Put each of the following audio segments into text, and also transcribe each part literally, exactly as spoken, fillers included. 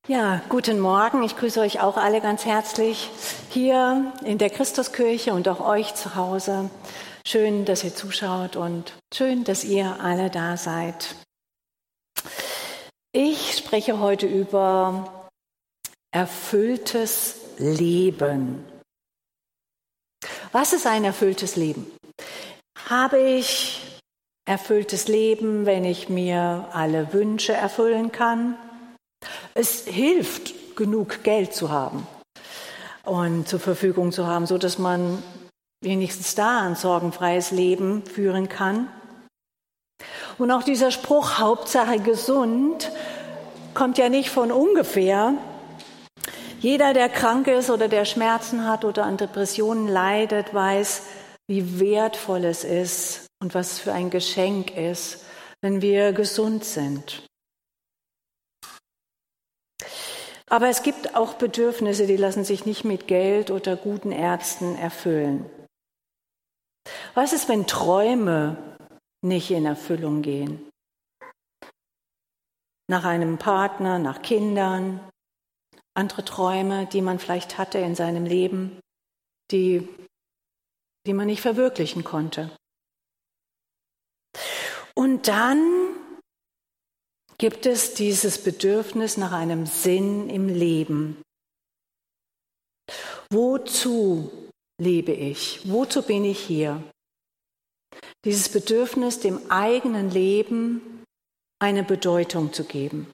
Ja, guten Morgen. Ich grüße euch auch alle ganz herzlich hier in der Christuskirche und auch euch zu Hause. Schön, dass ihr zuschaut und schön, dass ihr alle da seid. Ich spreche heute über erfülltes Leben. Was ist ein erfülltes Leben? Habe ich erfülltes Leben, wenn ich mir alle Wünsche erfüllen kann? Es hilft, genug Geld zu haben und zur Verfügung zu haben, so dass man wenigstens da ein sorgenfreies Leben führen kann. Und auch dieser Spruch, Hauptsache gesund, kommt ja nicht von ungefähr. Jeder, der krank ist oder der Schmerzen hat oder an Depressionen leidet, weiß, wie wertvoll es ist und was für ein Geschenk ist, wenn wir gesund sind. Aber es gibt auch Bedürfnisse, die lassen sich nicht mit Geld oder guten Ärzten erfüllen. Was ist, wenn Träume nicht in Erfüllung gehen? Nach einem Partner, nach Kindern, andere Träume, die man vielleicht hatte in seinem Leben, die, die man nicht verwirklichen konnte. Und dann gibt es dieses Bedürfnis nach einem Sinn im Leben. Wozu lebe ich? Wozu bin ich hier? Dieses Bedürfnis, dem eigenen Leben eine Bedeutung zu geben.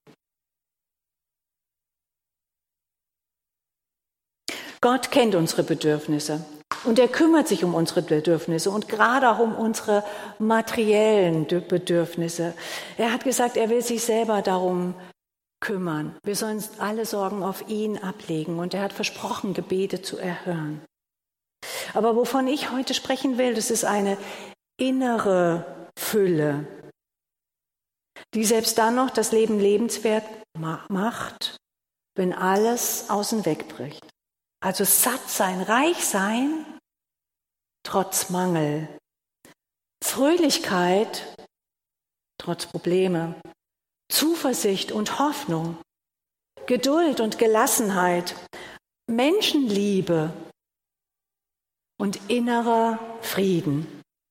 Gott kennt unsere Bedürfnisse und er kümmert sich um unsere Bedürfnisse und gerade auch um unsere materiellen Bedürfnisse. Er hat gesagt, er will sich selber darum kümmern. Wir sollen alle Sorgen auf ihn ablegen und er hat versprochen, Gebete zu erhören. Aber wovon ich heute sprechen will, das ist eine innere Fülle, die selbst dann noch das Leben lebenswert macht, wenn alles außen wegbricht. Also satt sein, reich sein, trotz Mangel. Fröhlichkeit, trotz Probleme. Zuversicht und Hoffnung. Geduld und Gelassenheit. Menschenliebe und innerer Frieden.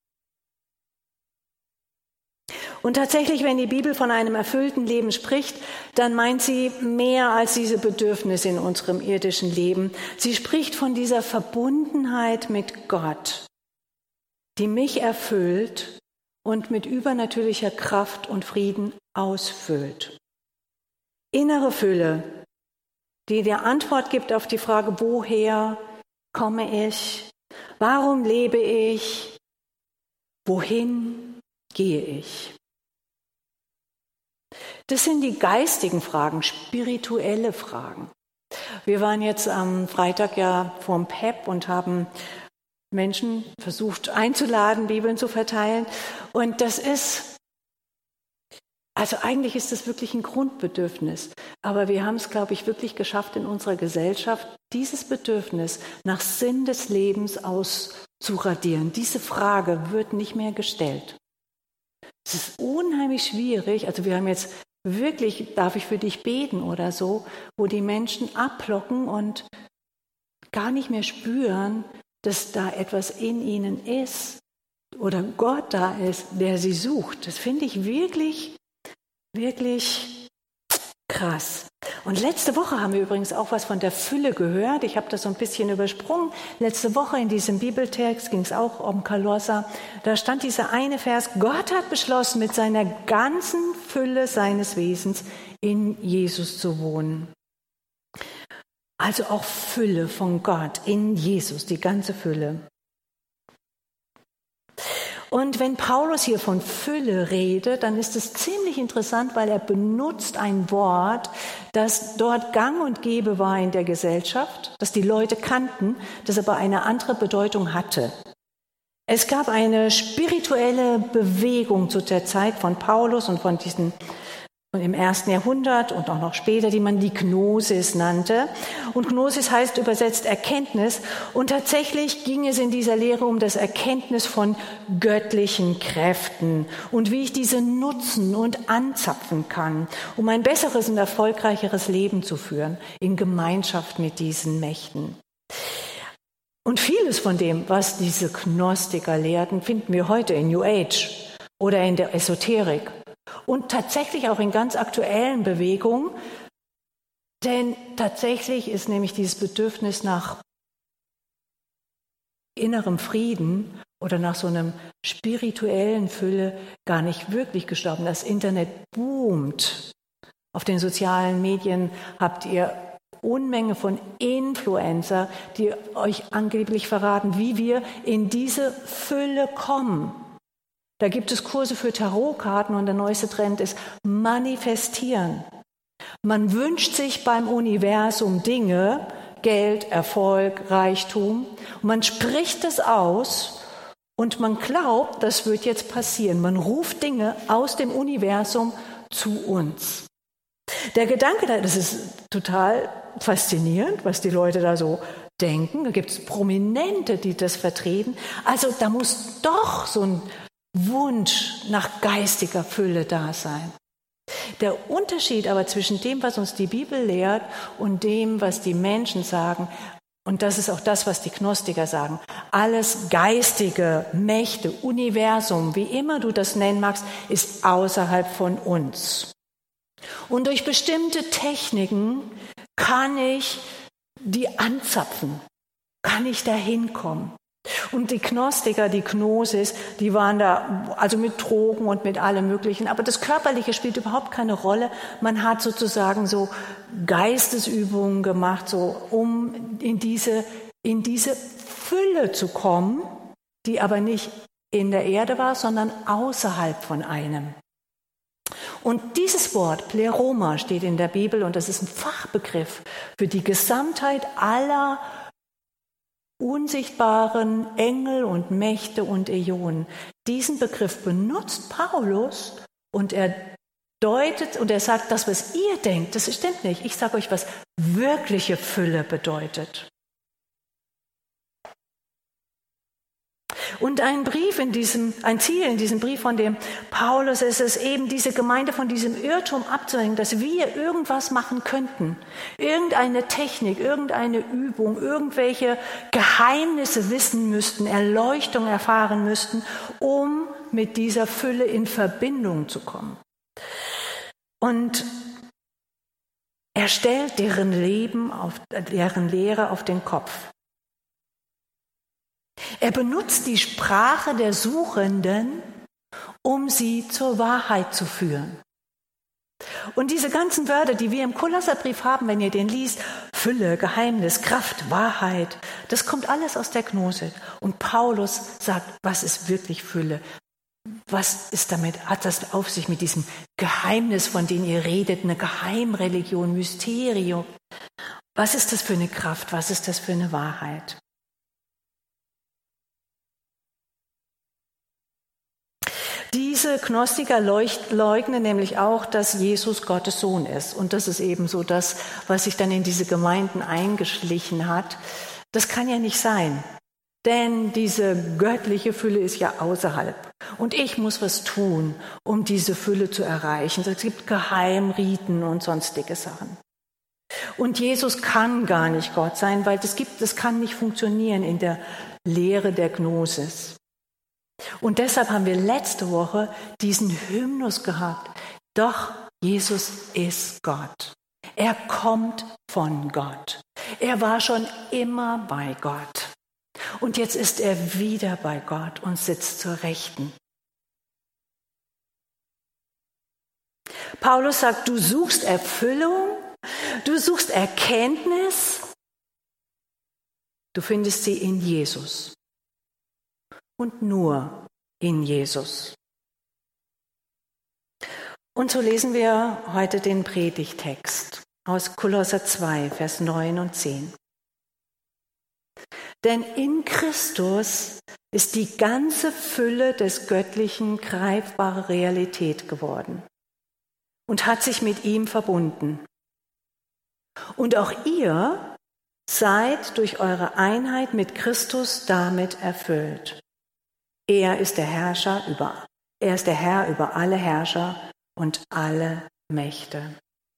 Und tatsächlich, wenn die Bibel von einem erfüllten Leben spricht, dann meint sie mehr als diese Bedürfnisse in unserem irdischen Leben. Sie spricht von dieser Verbundenheit mit Gott, die mich erfüllt und mit übernatürlicher Kraft und Frieden ausfüllt. Innere Fülle, die dir Antwort gibt auf die Frage, woher komme ich? Warum lebe ich? Wohin gehe ich? Das sind die geistigen Fragen, spirituelle Fragen. Wir waren jetzt am Freitag ja vorm P E P und haben Menschen versucht einzuladen, Bibeln zu verteilen. Und das ist, also eigentlich ist das wirklich ein Grundbedürfnis. Aber wir haben es, glaube ich, wirklich geschafft in unserer Gesellschaft, dieses Bedürfnis nach Sinn des Lebens auszuradieren. Diese Frage wird nicht mehr gestellt. Es ist unheimlich schwierig, also wir haben jetzt wirklich, darf ich für dich beten oder so, wo die Menschen ablocken und gar nicht mehr spüren, dass da etwas in ihnen ist oder Gott da ist, der sie sucht. Das finde ich wirklich, wirklich krass. Und letzte Woche haben wir übrigens auch was von der Fülle gehört. Ich habe das so ein bisschen übersprungen. Letzte Woche in diesem Bibeltext ging es auch um Kolosser. Da stand dieser eine Vers, Gott hat beschlossen, mit seiner ganzen Fülle seines Wesens in Jesus zu wohnen. Also auch Fülle von Gott in Jesus, die ganze Fülle. Und wenn Paulus hier von Fülle redet, dann ist es ziemlich interessant, weil er benutzt ein Wort, das dort gang und gäbe war in der Gesellschaft, das die Leute kannten, das aber eine andere Bedeutung hatte. Es gab eine spirituelle Bewegung zu der Zeit von Paulus und von diesen und im ersten Jahrhundert und auch noch später, die man die Gnosis nannte. Und Gnosis heißt übersetzt Erkenntnis. Und tatsächlich ging es in dieser Lehre um das Erkenntnis von göttlichen Kräften und wie ich diese nutzen und anzapfen kann, um ein besseres und erfolgreicheres Leben zu führen, in Gemeinschaft mit diesen Mächten. Und vieles von dem, was diese Gnostiker lehrten, finden wir heute in New Age oder in der Esoterik. Und tatsächlich auch in ganz aktuellen Bewegungen, denn tatsächlich ist nämlich dieses Bedürfnis nach innerem Frieden oder nach so einem spirituellen Fülle gar nicht wirklich gestorben. Das Internet boomt. Auf den sozialen Medien habt ihr Unmenge von Influencer, die euch angeblich verraten, wie wir in diese Fülle kommen. Da gibt es Kurse für Tarotkarten und der neueste Trend ist Manifestieren. Man wünscht sich beim Universum Dinge, Geld, Erfolg, Reichtum. Und man spricht es aus und man glaubt, das wird jetzt passieren. Man ruft Dinge aus dem Universum zu uns. Der Gedanke, das ist total faszinierend, was die Leute da so denken. Da gibt es Prominente, die das vertreten. Also da muss doch so ein Wunsch nach geistiger Fülle da sein. Der Unterschied aber zwischen dem, was uns die Bibel lehrt und dem, was die Menschen sagen, und das ist auch das, was die Gnostiker sagen, alles geistige, Mächte, Universum, wie immer du das nennen magst, ist außerhalb von uns. Und durch bestimmte Techniken kann ich die anzapfen, kann ich da hinkommen. Und die Gnostiker, die Gnosis, die waren da also mit Drogen und mit allem Möglichen. Aber das Körperliche spielt überhaupt keine Rolle. Man hat sozusagen so Geistesübungen gemacht, so um in diese, in diese Fülle zu kommen, die aber nicht in der Erde war, sondern außerhalb von einem. Und dieses Wort, Pleroma, steht in der Bibel und das ist ein Fachbegriff für die Gesamtheit aller unsichtbaren Engel und Mächte und Äonen. Diesen Begriff benutzt Paulus und er deutet und er sagt, das, was ihr denkt, das stimmt nicht. Ich sage euch, was wirkliche Fülle bedeutet. Und ein Brief in diesem, ein Ziel in diesem Brief von dem Paulus ist es eben, diese Gemeinde von diesem Irrtum abzuhängen, dass wir irgendwas machen könnten. Irgendeine Technik, irgendeine Übung, irgendwelche Geheimnisse wissen müssten, Erleuchtung erfahren müssten, um mit dieser Fülle in Verbindung zu kommen. Und er stellt deren Leben, auf, deren Lehre auf den Kopf. Er benutzt die Sprache der Suchenden, um sie zur Wahrheit zu führen. Und diese ganzen Wörter, die wir im Kolosserbrief haben, wenn ihr den liest, Fülle, Geheimnis, Kraft, Wahrheit, das kommt alles aus der Gnosis. Und Paulus sagt, was ist wirklich Fülle? Was ist damit, hat das auf sich mit diesem Geheimnis, von dem ihr redet, eine Geheimreligion, Mysterium? Was ist das für eine Kraft? Was ist das für eine Wahrheit? Diese Gnostiker leugnen nämlich auch, dass Jesus Gottes Sohn ist. Und das ist eben so das, was sich dann in diese Gemeinden eingeschlichen hat. Das kann ja nicht sein. Denn diese göttliche Fülle ist ja außerhalb. Und ich muss was tun, um diese Fülle zu erreichen. Es gibt Geheimriten und sonstige Sachen. Und Jesus kann gar nicht Gott sein, weil das gibt, das kann nicht funktionieren in der Lehre der Gnosis. Und deshalb haben wir letzte Woche diesen Hymnus gehabt. Doch Jesus ist Gott. Er kommt von Gott. Er war schon immer bei Gott. Und jetzt ist er wieder bei Gott und sitzt zur Rechten. Paulus sagt, du suchst Erfüllung, du suchst Erkenntnis, du findest sie in Jesus. Und nur in Jesus. Und so lesen wir heute den Predigtext aus Kolosser zwei, Vers neun und zehn. Denn in Christus ist die ganze Fülle des Göttlichen greifbare Realität geworden. und hat sich mit ihm verbunden. Und auch ihr seid durch eure Einheit mit Christus damit erfüllt. Er ist der Herrscher über, er ist der Herr über alle Herrscher und alle Mächte.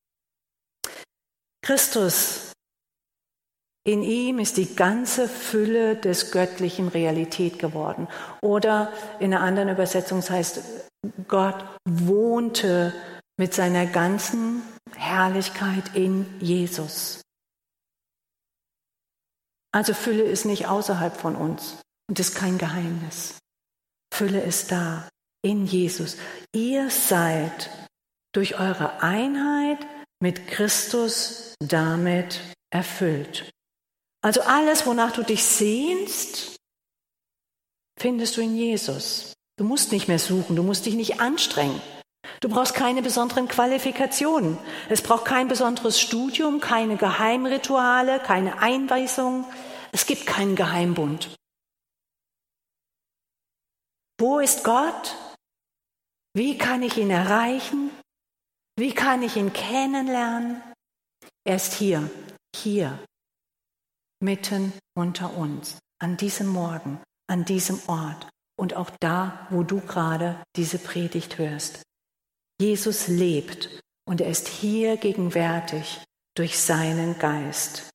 Christus, in ihm ist die ganze Fülle des Göttlichen Realität geworden. Oder in einer anderen Übersetzung heißt, Gott wohnte mit seiner ganzen Herrlichkeit in Jesus. Also Fülle ist nicht außerhalb von uns und ist kein Geheimnis. Fülle ist da, in Jesus. Ihr seid durch eure Einheit mit Christus damit erfüllt. Also alles, wonach du dich sehnst, findest du in Jesus. Du musst nicht mehr suchen, du musst dich nicht anstrengen. Du brauchst keine besonderen Qualifikationen. Es braucht kein besonderes Studium, keine Geheimrituale, keine Einweisung. Es gibt keinen Geheimbund. Wo ist Gott? Wie kann ich ihn erreichen? Wie kann ich ihn kennenlernen? Er ist hier, hier, mitten unter uns, an diesem Morgen, an diesem Ort und auch da, wo du gerade diese Predigt hörst. Jesus lebt und er ist hier gegenwärtig durch seinen Geist.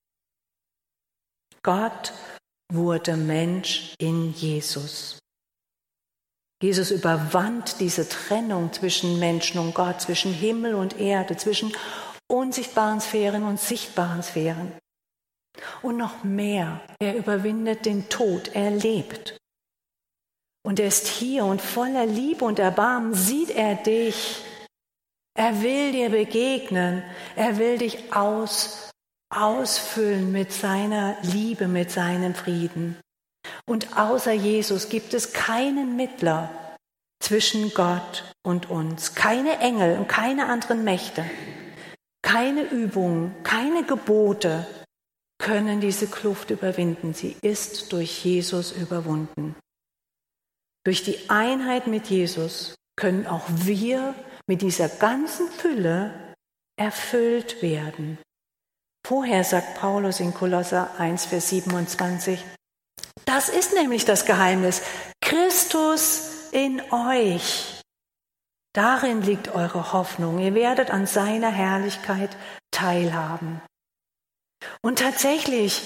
Gott wurde Mensch in Jesus. Jesus überwand diese Trennung zwischen Menschen und Gott, zwischen Himmel und Erde, zwischen unsichtbaren Sphären und sichtbaren Sphären. Und noch mehr, er überwindet den Tod, er lebt. Und er ist hier und voller Liebe und Erbarmen sieht er dich. Er will dir begegnen, er will dich aus, ausfüllen mit seiner Liebe, mit seinem Frieden. Und außer Jesus gibt es keinen Mittler zwischen Gott und uns, keine Engel und keine anderen Mächte, keine Übungen, keine Gebote können diese Kluft überwinden. Sie ist durch Jesus überwunden. Durch die Einheit mit Jesus können auch wir mit dieser ganzen Fülle erfüllt werden. Vorher sagt Paulus in Kolosser eins, Vers siebenundzwanzig, das ist nämlich das Geheimnis. Christus in euch. Darin liegt eure Hoffnung. Ihr werdet an seiner Herrlichkeit teilhaben. Und tatsächlich,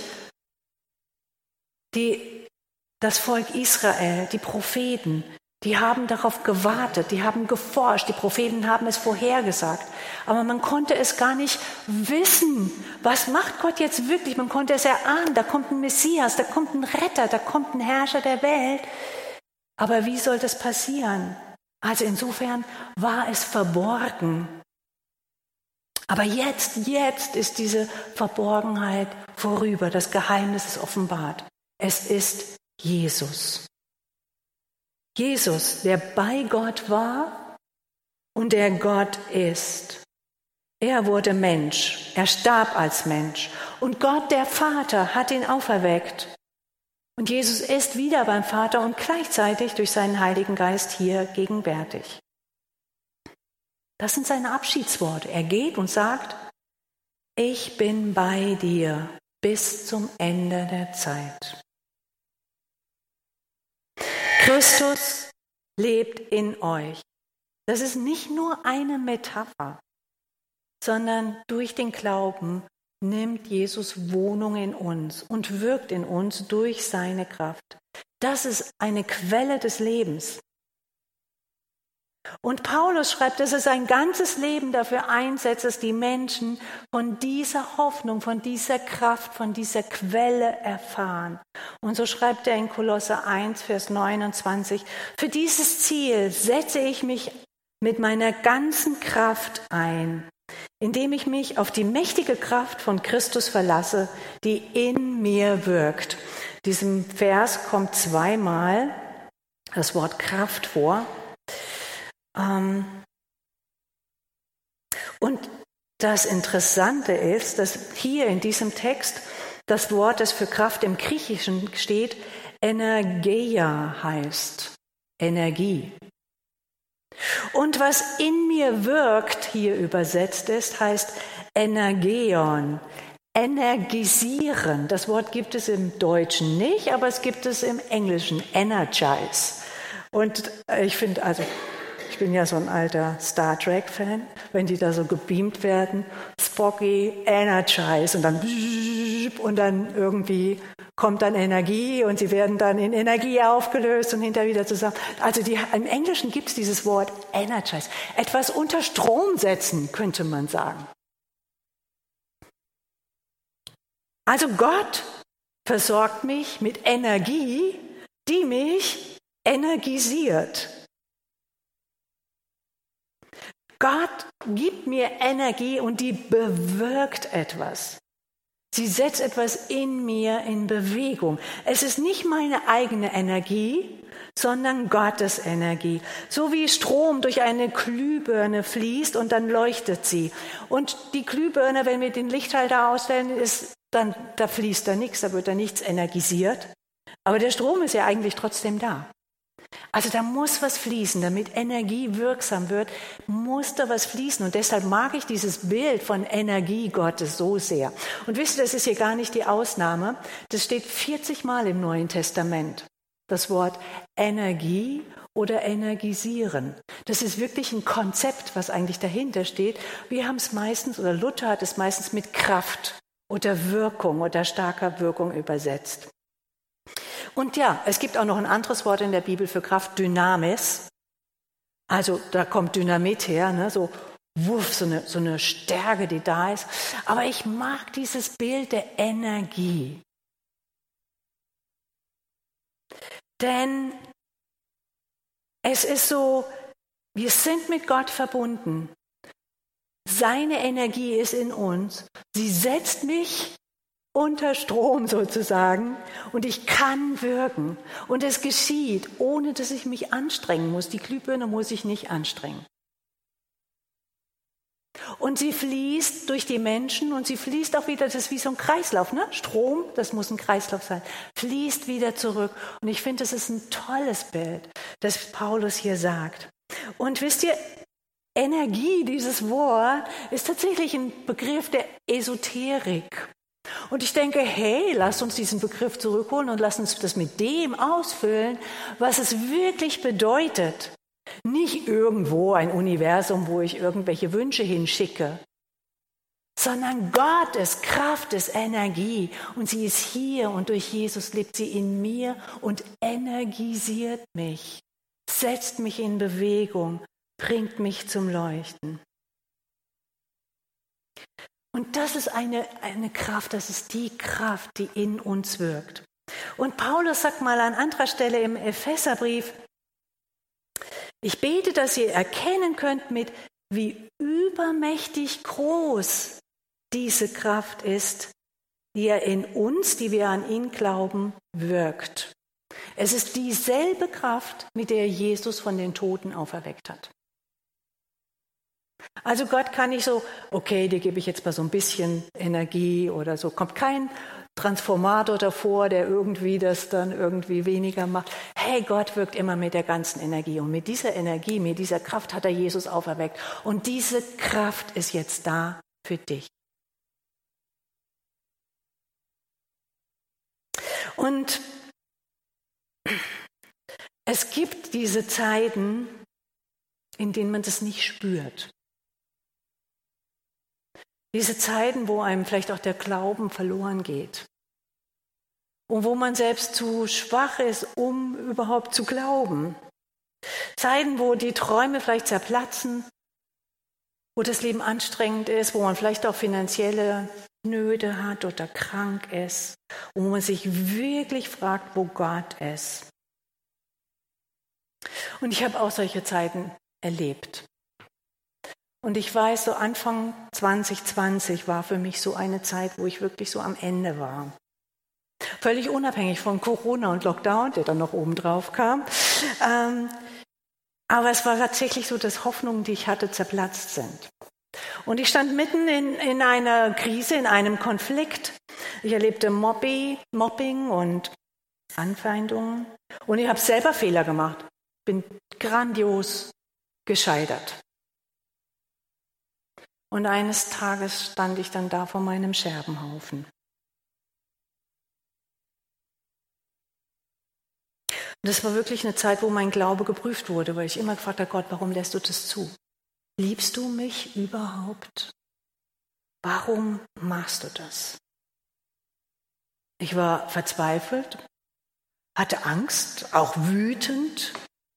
die, das Volk Israel, die Propheten, die haben darauf gewartet, die haben geforscht, die Propheten haben es vorhergesagt. Aber man konnte es gar nicht wissen. Was macht Gott jetzt wirklich? Man konnte es erahnen, da kommt ein Messias, da kommt ein Retter, da kommt ein Herrscher der Welt. Aber wie soll das passieren? Also insofern war es verborgen. Aber jetzt, jetzt ist diese Verborgenheit vorüber. Das Geheimnis ist offenbart. Es ist Jesus. Jesus, der bei Gott war und der Gott ist. Er wurde Mensch, er starb als Mensch und Gott, der Vater, hat ihn auferweckt. Und Jesus ist wieder beim Vater und gleichzeitig durch seinen Heiligen Geist hier gegenwärtig. Das sind seine Abschiedsworte. Er geht und sagt, ich bin bei dir bis zum Ende der Zeit. Christus lebt in euch. Das ist nicht nur eine Metapher, sondern durch den Glauben nimmt Jesus Wohnung in uns und wirkt in uns durch seine Kraft. Das ist eine Quelle des Lebens. Und Paulus schreibt, dass er sein ganzes Leben dafür einsetzt, dass die Menschen von dieser Hoffnung, von dieser Kraft, von dieser Quelle erfahren. Und so schreibt er in Kolosser eins, Vers neunundzwanzig, für dieses Ziel setze ich mich mit meiner ganzen Kraft ein, indem ich mich auf die mächtige Kraft von Christus verlasse, die in mir wirkt. Diesem Vers kommt zweimal das Wort Kraft vor. Und das Interessante ist, dass hier in diesem Text das Wort, das für Kraft im Griechischen steht, Energeia heißt, Energie. Und was in mir wirkt, hier übersetzt ist, heißt Energeon, energisieren. Das Wort gibt es im Deutschen nicht, aber es gibt es im Englischen, energize. Und ich finde, also ich bin ja so ein alter Star Trek-Fan, wenn die da so gebeamt werden, Spocky, energize und dann und dann irgendwie kommt dann Energie und sie werden dann in Energie aufgelöst und hinterher wieder zusammen. Also die, im Englischen gibt es dieses Wort energize. Etwas unter Strom setzen, könnte man sagen. Also Gott versorgt mich mit Energie, die mich energisiert. Gott gibt mir Energie und die bewirkt etwas. Sie setzt etwas in mir in Bewegung. Es ist nicht meine eigene Energie, sondern Gottes Energie. So wie Strom durch eine Glühbirne fließt und dann leuchtet sie. Und die Glühbirne, wenn wir den Lichthalter ausstellen, ist dann, da fließt da nichts, da wird da nichts energisiert. Aber der Strom ist ja eigentlich trotzdem da. Also da muss was fließen, damit Energie wirksam wird, muss da was fließen. Und deshalb mag ich dieses Bild von Energie Gottes so sehr. Und wisst ihr, das ist hier gar nicht die Ausnahme. Das steht vierzig Mal im Neuen Testament. Das Wort Energie oder energisieren. Das ist wirklich ein Konzept, was eigentlich dahinter steht. Wir haben es meistens, oder Luther hat es meistens mit Kraft oder Wirkung oder starker Wirkung übersetzt. Und ja, es gibt auch noch ein anderes Wort in der Bibel für Kraft, Dynamis. Also da kommt Dynamit her, ne? so wuff, so eine, so eine Stärke, die da ist. Aber ich mag dieses Bild der Energie. Denn es ist so, wir sind mit Gott verbunden. Seine Energie ist in uns. Sie setzt mich unter Strom sozusagen und ich kann wirken. Und es geschieht, ohne dass ich mich anstrengen muss. Die Glühbirne muss ich nicht anstrengen. Und sie fließt durch die Menschen und sie fließt auch wieder, das ist wie so ein Kreislauf, ne? Strom, das muss ein Kreislauf sein, fließt wieder zurück. Und ich finde, das ist ein tolles Bild, das Paulus hier sagt. Und wisst ihr, Energie, dieses Wort, ist tatsächlich ein Begriff der Esoterik. Und ich denke, hey, lasst uns diesen Begriff zurückholen und lasst uns das mit dem ausfüllen, was es wirklich bedeutet. Nicht irgendwo ein Universum, wo ich irgendwelche Wünsche hinschicke, sondern Gott ist Kraft, ist Energie und sie ist hier und durch Jesus lebt sie in mir und energisiert mich, setzt mich in Bewegung, bringt mich zum Leuchten. Und das ist eine, eine Kraft, das ist die Kraft, die in uns wirkt. Und Paulus sagt mal an anderer Stelle im Epheserbrief, ich bete, dass ihr erkennen könnt, mit wie übermächtig groß diese Kraft ist, die er in uns, die wir an ihn glauben, wirkt. Es ist dieselbe Kraft, mit der Jesus von den Toten auferweckt hat. Also Gott kann nicht so, okay, dir gebe ich jetzt mal so ein bisschen Energie oder so. Kommt kein Transformator davor, der irgendwie das dann irgendwie weniger macht. Hey, Gott wirkt immer mit der ganzen Energie. Und mit dieser Energie, mit dieser Kraft hat er Jesus auferweckt. Und diese Kraft ist jetzt da für dich. Und es gibt diese Zeiten, in denen man das nicht spürt. Diese Zeiten, wo einem vielleicht auch der Glauben verloren geht. Und wo man selbst zu schwach ist, um überhaupt zu glauben. Zeiten, wo die Träume vielleicht zerplatzen, wo das Leben anstrengend ist, wo man vielleicht auch finanzielle Nöte hat oder krank ist. Und wo man sich wirklich fragt, wo Gott ist. Und ich habe auch solche Zeiten erlebt. Und ich weiß, so Anfang zwanzig zwanzig war für mich so eine Zeit, wo ich wirklich so am Ende war. Völlig unabhängig von Corona und Lockdown, der dann noch oben drauf kam. Ähm, aber es war tatsächlich so, dass Hoffnungen, die ich hatte, zerplatzt sind. Und ich stand mitten in, in einer Krise, in einem Konflikt. Ich erlebte Mobby, Mobbing und Anfeindungen. Und ich habe selber Fehler gemacht. Bin grandios gescheitert. Und eines Tages stand ich dann da vor meinem Scherbenhaufen. Und das war wirklich eine Zeit, wo mein Glaube geprüft wurde, weil ich immer gefragt habe, Gott, warum lässt du das zu? Liebst du mich überhaupt? Warum machst du das? Ich war verzweifelt, hatte Angst, auch wütend.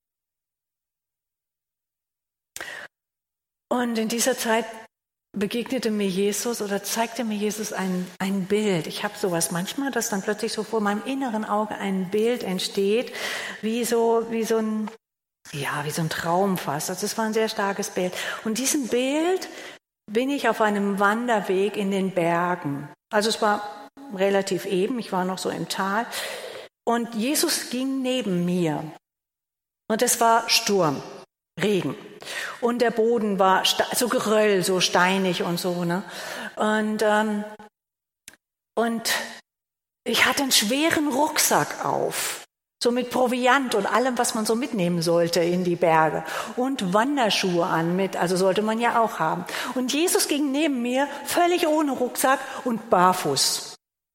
Und in dieser Zeit begegnete mir Jesus oder zeigte mir Jesus ein, ein Bild. Ich habe sowas manchmal, dass dann plötzlich so vor meinem inneren Auge ein Bild entsteht, wie so, wie so ein, ja, wie so ein Traum fast. Also es war ein sehr starkes Bild. Und diesem Bild bin ich auf einem Wanderweg in den Bergen. Also es war relativ eben, ich war noch so im Tal. Und Jesus ging neben mir. Und es war Sturm, Regen. Und der Boden war so Geröll, so steinig und so. Ne? Und, ähm, und ich hatte einen schweren Rucksack auf, so mit Proviant und allem, was man so mitnehmen sollte in die Berge. Und Wanderschuhe an mit, also sollte man ja auch haben. Und Jesus ging neben mir, völlig ohne Rucksack und barfuß.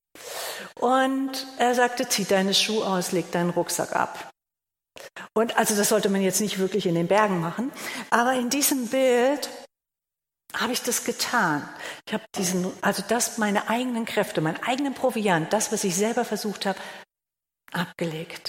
Und er sagte, zieh deine Schuhe aus, leg deinen Rucksack ab. Und also das sollte man jetzt nicht wirklich in den Bergen machen, aber in diesem Bild habe ich das getan. Ich habe diesen, also das, meine eigenen Kräfte, meinen eigenen Proviant, das, was ich selber versucht habe, abgelegt.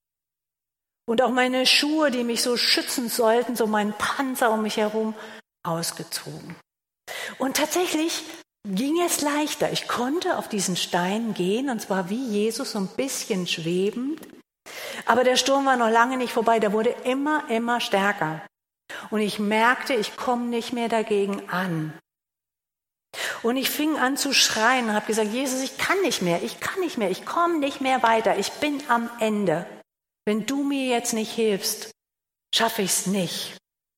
Und auch meine Schuhe, die mich so schützen sollten, so meinen Panzer um mich herum, ausgezogen. Und tatsächlich ging es leichter. Ich konnte auf diesen Steinen gehen, und zwar wie Jesus, so ein bisschen schwebend. Aber der Sturm war noch lange nicht vorbei, der wurde immer, immer stärker. Und ich merkte, ich komme nicht mehr dagegen an. Und ich fing an zu schreien und habe gesagt, Jesus, ich kann nicht mehr, ich kann nicht mehr, ich komme nicht mehr weiter, ich bin am Ende. Wenn du mir jetzt nicht hilfst, schaffe ich es nicht.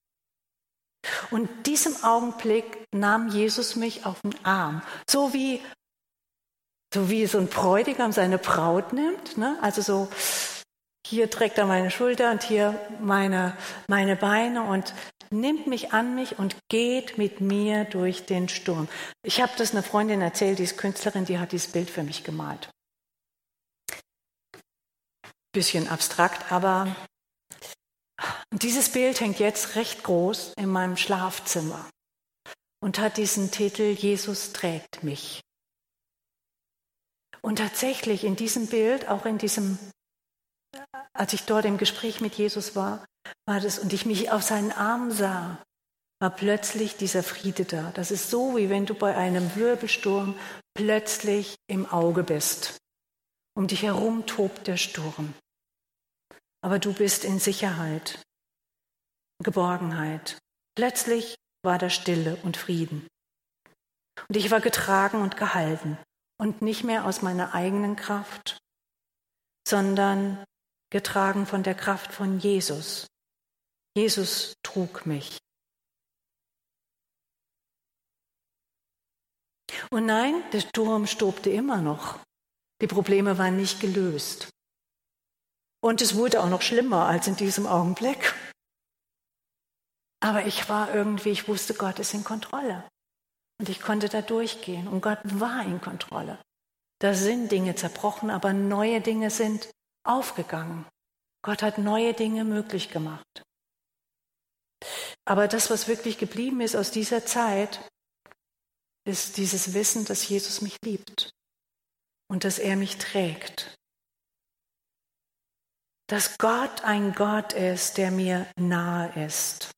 Und in diesem Augenblick nahm Jesus mich auf den Arm, so wie, so wie so ein Bräutigam seine Braut nimmt, ne? Also so, hier trägt er meine Schulter und hier meine, meine Beine und nimmt mich an mich und geht mit mir durch den Sturm. Ich habe das einer Freundin erzählt, die ist Künstlerin, die hat dieses Bild für mich gemalt. Bisschen abstrakt, aber dieses Bild hängt jetzt recht groß in meinem Schlafzimmer und hat diesen Titel Jesus trägt mich. Und tatsächlich in diesem Bild, auch in diesem, als ich dort im Gespräch mit Jesus war, war das, und ich mich auf seinen Arm sah, war plötzlich dieser Friede da. Das ist so, wie wenn du bei einem Wirbelsturm plötzlich im Auge bist. Um dich herum tobt der Sturm. Aber du bist in Sicherheit, Geborgenheit. Plötzlich war da Stille und Frieden. Und ich war getragen und gehalten. Und nicht mehr aus meiner eigenen Kraft, sondern getragen von der Kraft von Jesus. Jesus trug mich. Und nein, der Sturm stobte immer noch. Die Probleme waren nicht gelöst. Und es wurde auch noch schlimmer als in diesem Augenblick. Aber ich war irgendwie, ich wusste, Gott ist in Kontrolle. Und ich konnte da durchgehen. Und Gott war in Kontrolle. Da sind Dinge zerbrochen, aber neue Dinge sind aufgegangen. Gott hat neue Dinge möglich gemacht. Aber das, was wirklich geblieben ist aus dieser Zeit, ist dieses Wissen, dass Jesus mich liebt und dass er mich trägt. Dass Gott ein Gott ist, der mir nahe ist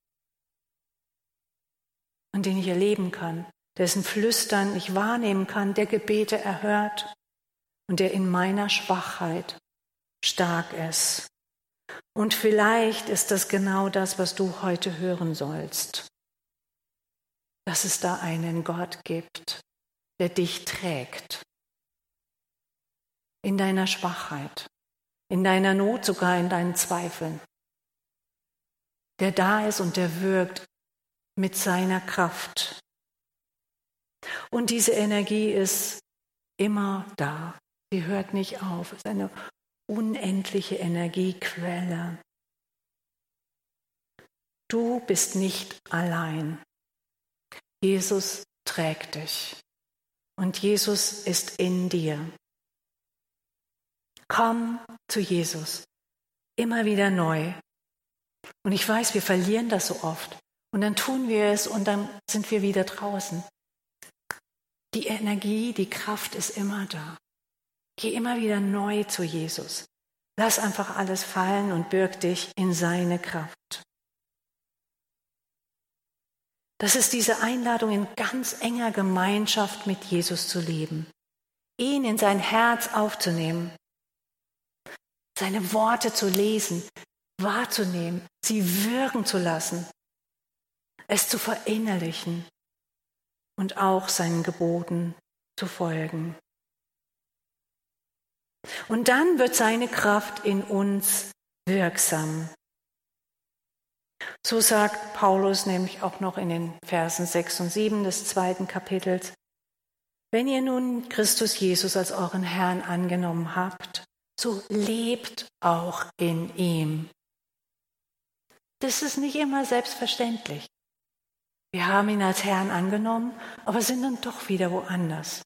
und den ich erleben kann, dessen Flüstern ich wahrnehmen kann, der Gebete erhört und der in meiner Schwachheit stark ist. Und vielleicht ist das genau das, was du heute hören sollst. Dass es da einen Gott gibt, der dich trägt. In deiner Schwachheit, in deiner Not, sogar in deinen Zweifeln. Der da ist und der wirkt mit seiner Kraft. Und diese Energie ist immer da. Sie hört nicht auf. Es ist eine unendliche Energiequelle. Du bist nicht allein. Jesus trägt dich und Jesus ist in dir. Komm zu Jesus, immer wieder neu. Und ich weiß, wir verlieren das so oft. Und dann tun wir es und dann sind wir wieder draußen. Die Energie, die Kraft ist immer da. Geh immer wieder neu zu Jesus. Lass einfach alles fallen und birg dich in seine Kraft. Das ist diese Einladung, in ganz enger Gemeinschaft mit Jesus zu leben. Ihn in sein Herz aufzunehmen. Seine Worte zu lesen, wahrzunehmen, sie wirken zu lassen. Es zu verinnerlichen und auch seinen Geboten zu folgen. Und dann wird seine Kraft in uns wirksam. So sagt Paulus nämlich auch noch in den Versen sechs und sieben des zweiten Kapitels: Wenn ihr nun Christus Jesus als euren Herrn angenommen habt, so lebt auch in ihm. Das ist nicht immer selbstverständlich. Wir haben ihn als Herrn angenommen, aber sind dann doch wieder woanders.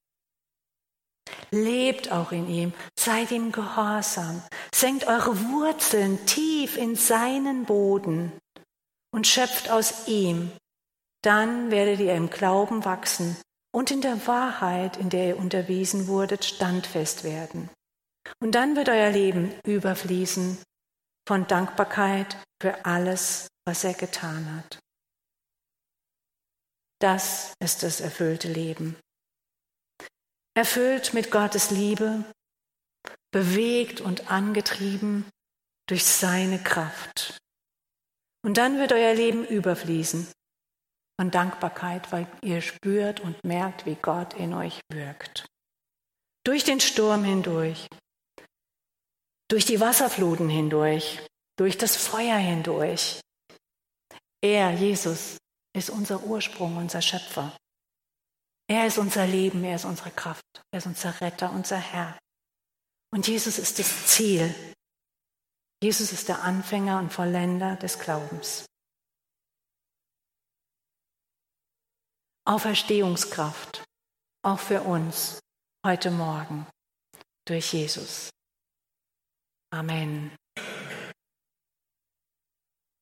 Lebt auch in ihm, seid ihm gehorsam, senkt eure Wurzeln tief in seinen Boden und schöpft aus ihm. Dann werdet ihr im Glauben wachsen und in der Wahrheit, in der ihr unterwiesen wurdet, standfest werden. Und dann wird euer Leben überfließen von Dankbarkeit für alles, was er getan hat. Das ist das erfüllte Leben. Erfüllt mit Gottes Liebe, bewegt und angetrieben durch seine Kraft. Und dann wird euer Leben überfließen von Dankbarkeit, weil ihr spürt und merkt, wie Gott in euch wirkt. Durch den Sturm hindurch, durch die Wasserfluten hindurch, durch das Feuer hindurch. Er, Jesus, ist unser Ursprung, unser Schöpfer. Er ist unser Leben, er ist unsere Kraft, er ist unser Retter, unser Herr. Und Jesus ist das Ziel. Jesus ist der Anfänger und Vollender des Glaubens. Auferstehungskraft, auch für uns heute Morgen durch Jesus. Amen.